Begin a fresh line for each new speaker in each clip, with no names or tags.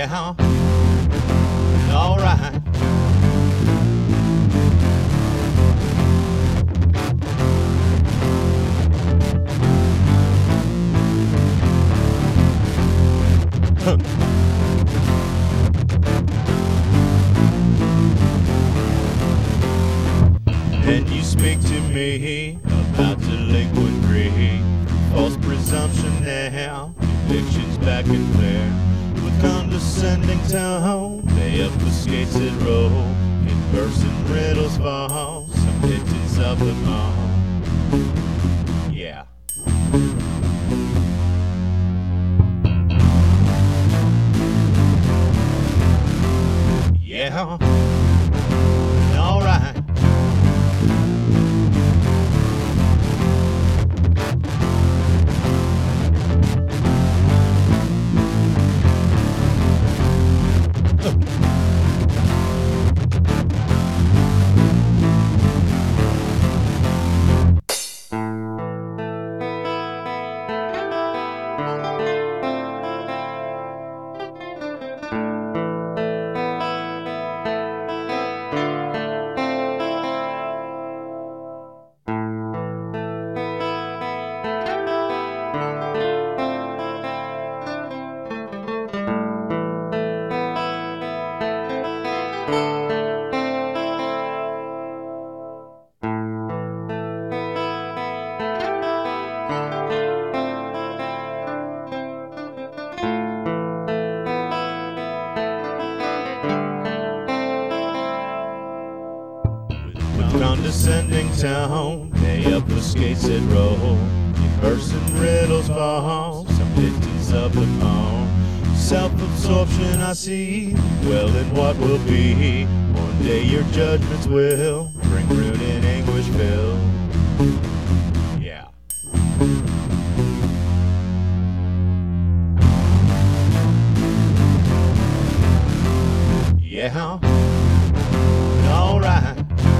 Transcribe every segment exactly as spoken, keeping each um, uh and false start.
Yeah, alright. Huh. And you speak to me about delinquent greed, false presumption now, convictions back and clear. With condescending tone, they obfuscate it roll, in person riddles fall, some pigeons of the mall. Yeah. Yeah, alright. Condescending tone, they obfuscate it roll, in person riddles fall, some pigeons of the phone. Self-absorption I see, well in what will be, one day your judgments will bring ruin and anguish fill. Yeah. Yeah, alright.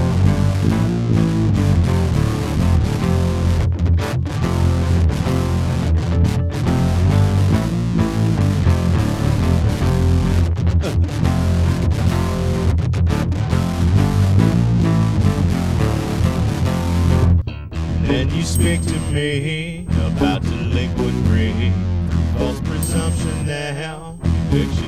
And you speak to me about delinquent greed, false presumption now, conviction